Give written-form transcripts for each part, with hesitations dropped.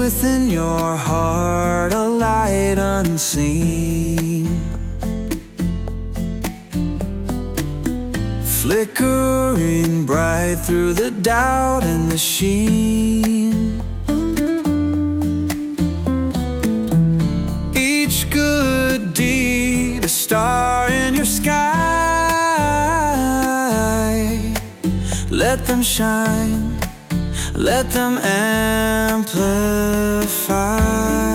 within your heart, a light unseen, flickering bright through the doubt and the sheen. Each good deed, a star in your sky. Let them shine, let them amplify.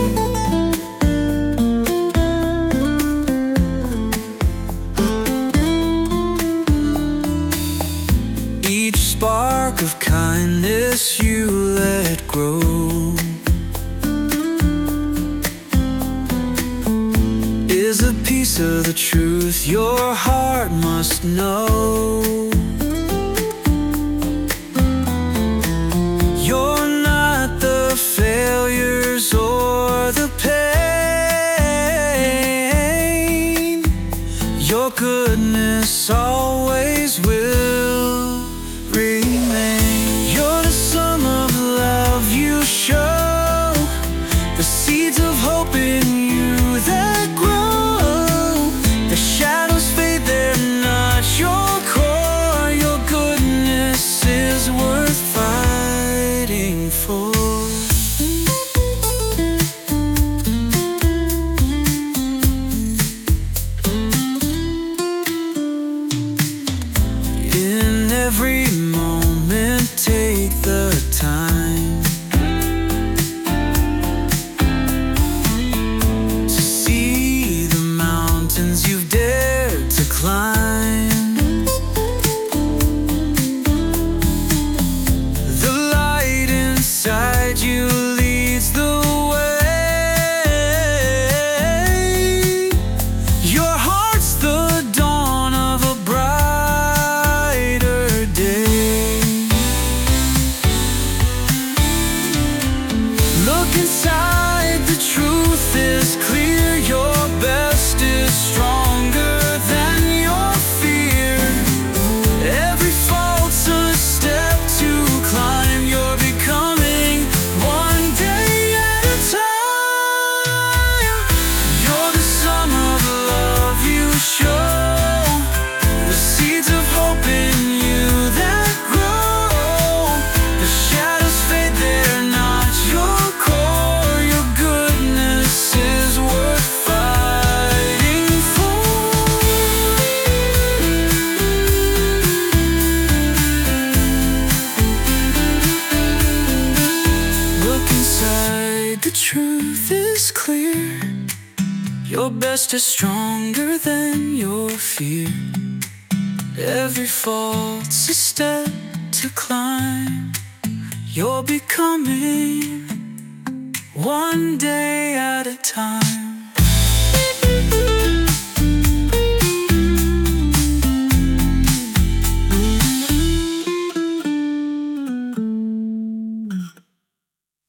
Each spark of kindness you let grow is a piece of the truth your heart must know. You're not the failures or the pain. Your goodness always will remain. You're the sum of love you show, the seeds of hope in you that grow. The shadows fade, they're not your core. Your goodness is worth fighting for. In every moment, take the time to see the mountains you've dared to climb. The light inside you leads the way. Your heart's the dawn of a brighter day. Look inside, the truth is clear. Your best is stronger than your fear. Every fault's a step to climb. You're becoming one day at a time. You're the sum of love you show, the seeds of hope in you that grow. The shadows fade, they're not your core. Your goodness is worth fighting for. Look inside, the truth is clear. Your best is stronger than your fear. Every fault's a step to climb. You're becoming one day at a time.